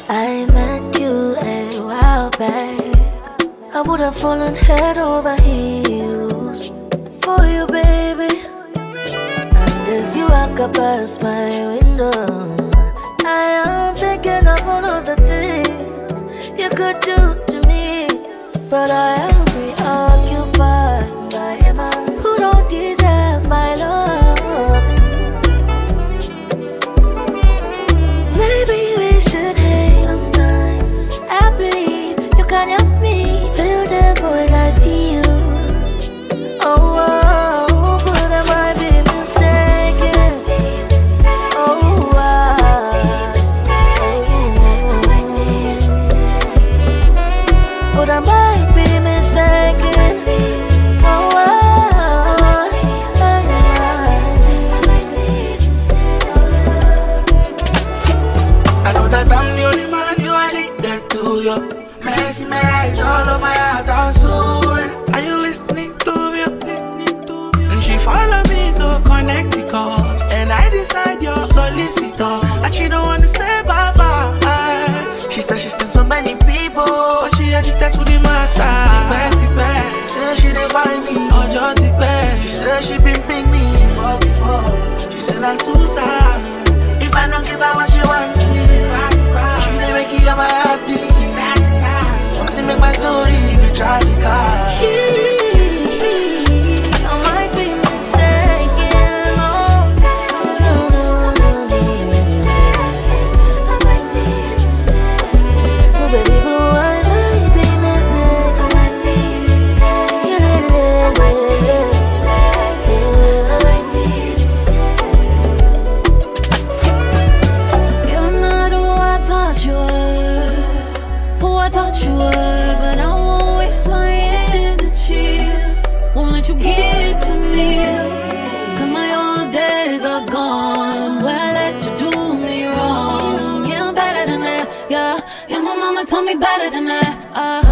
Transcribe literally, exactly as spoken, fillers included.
I met you a while back. I would have fallen head over heels for you, baby. And as you walk up past my window, I am thinking of all of the things you could do to me. But I am preoccupied by a man who don't deserve my love. Maybe we should hate sometime. I believe you can help me feel the void I feel. Oh, oh, but I might be mistaken. Oh, I but I might be mistaken. Oh, I know that I'm the only man you are addicted to. You messy my eyes all over my heart and soul. Are you listening to me? Listening to me? And she follow me to Connecticut, and I decide you're solicitor, and she don't wanna say bye bye. She said she's seen so many people, but she addicted to the master. Tipe, tipe. Say she dey find me, ojo tipe. She say she been ping me before before. She said I'm suicide. If I don't give her what she want, she dey make it up my heartbeat. Once it make my story be tragic. Told me better than that. Uh,